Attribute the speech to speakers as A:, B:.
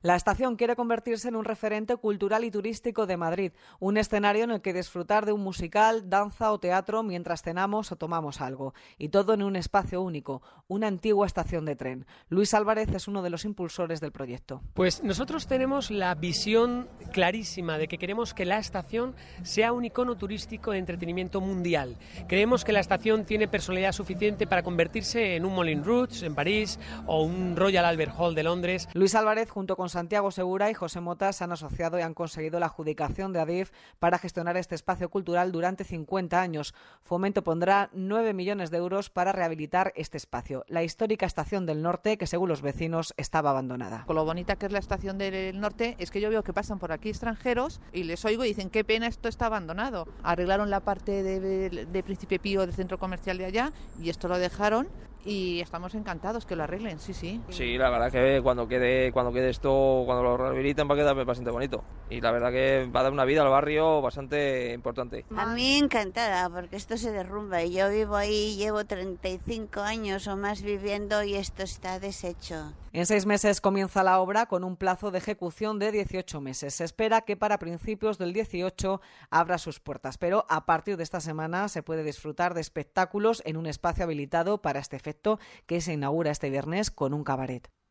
A: La estación quiere convertirse en un referente cultural y turístico de Madrid, un escenario en el que disfrutar de un musical, danza o teatro mientras cenamos o tomamos algo, y todo en un espacio único, una antigua estación de tren. Luis Álvarez es uno de los impulsores del proyecto.
B: Pues nosotros tenemos la visión clarísima de que queremos que la estación sea un icono turístico de entretenimiento mundial. Creemos que la estación tiene personalidad suficiente para convertirse en un Moulin Rouge en París o un Royal Albert Hall de Londres.
A: Luis Álvarez, junto con Santiago Segura y José Mota, se han asociado y han conseguido la adjudicación de Adif para gestionar este espacio cultural durante 50 años. Fomento pondrá 9 millones de euros para rehabilitar este espacio, la histórica Estación del Norte, que según los vecinos estaba abandonada.
C: Con lo bonita que es la Estación del Norte es que yo veo que pasan por aquí extranjeros y les oigo y dicen qué pena, esto está abandonado. Arreglaron la parte de Príncipe Pío del centro comercial de allá y esto lo dejaron. Y estamos encantados que lo arreglen, sí.
D: Sí, la verdad que cuando quede esto, cuando lo rehabiliten va a quedar bastante bonito. Y la verdad que va a dar una vida al barrio bastante importante.
E: A mí encantada, porque esto se derrumba. Y yo vivo ahí, llevo 35 años o más viviendo y esto está deshecho.
A: En 6 meses comienza la obra con un plazo de ejecución de 18 meses. Se espera que para principios del 18 abra sus puertas, pero a partir de esta semana se puede disfrutar de espectáculos en un espacio habilitado para este efecto que se inaugura este viernes con un cabaret.